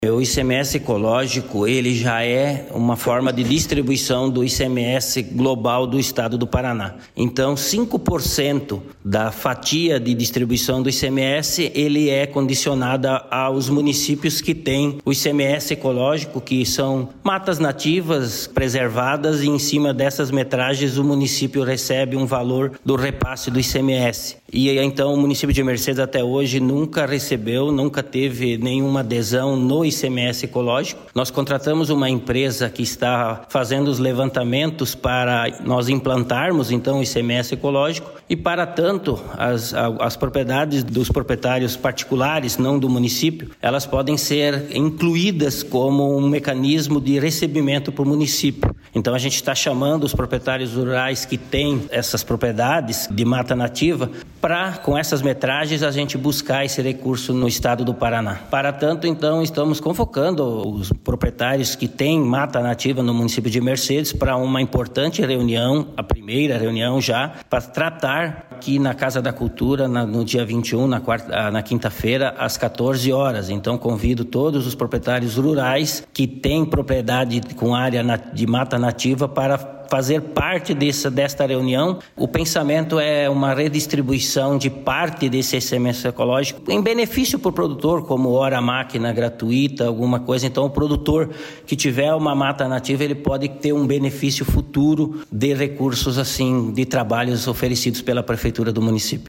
O ICMS ecológico, ele já é uma forma de distribuição do ICMS global do estado do Paraná. Então, 5% da fatia de distribuição do ICMS, ele é condicionada aos municípios que têm o ICMS ecológico, que são matas nativas preservadas, e em cima dessas metragens o município recebe um valor do repasse do ICMS. E então o município de Mercedes até hoje nunca teve nenhuma adesão no ICMS ecológico. Nós contratamos uma empresa que está fazendo os levantamentos para nós implantarmos então o ICMS ecológico, e para tanto as propriedades dos proprietários particulares, não do município, elas podem ser incluídas como um mecanismo de recebimento para o município. Então a gente está chamando os proprietários rurais que têm essas propriedades de mata nativa para, com essas metragens, a gente buscar esse recurso no estado do Paraná. Para tanto, então, estamos convocando os proprietários que têm mata nativa no município de Mercedes para uma importante reunião, a primeira reunião já, para tratar aqui na Casa da Cultura, no dia 21, na quinta-feira, às 14 horas. Então, convido todos os proprietários rurais que têm propriedade com área de mata nativa para fazer parte desta reunião. O pensamento é uma redistribuição de parte desse ICMS ecológico em benefício para o produtor, como hora-máquina gratuita, alguma coisa. Então, o produtor que tiver uma mata nativa, ele pode ter um benefício futuro de recursos, assim, de trabalhos oferecidos pela prefeitura do município.